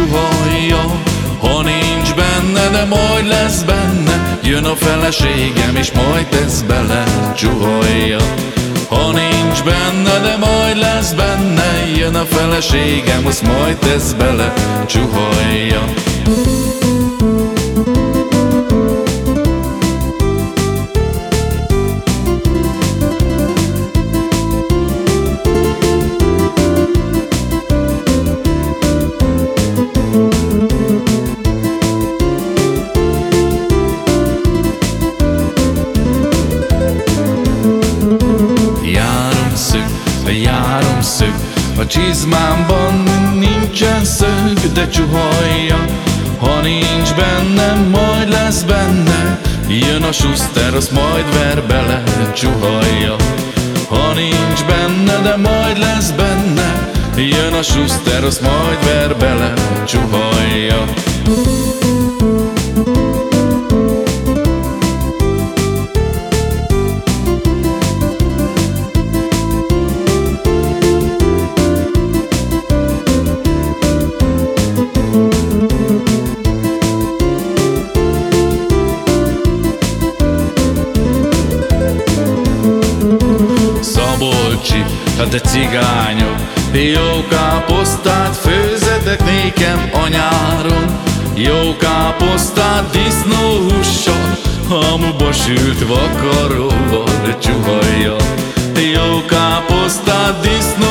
csuholjon. Ha nincs benne, de majd lesz benne, jön a feleségem, és majd tesz bele, csuholjon. Ha nincs benne, de majd lesz benne, jön a feleségem, azt majd tesz bele, csuholjon. Járom szög, a csizmámban nincsen szög, de csuholja. Ha nincs benne, majd lesz benne, jön a suszter, azt majd ver bele, csuholja. Ha nincs benne, de majd lesz benne, jön a suszter, azt majd ver bele, csuholja. Szabolcsi, hát de cigányok, jó káposztát főzetek nékem a nyáron. Jó káposztát disznóhússal, hamuba sült vakaróval, csuholjon. Jó káposztát disznóhússal,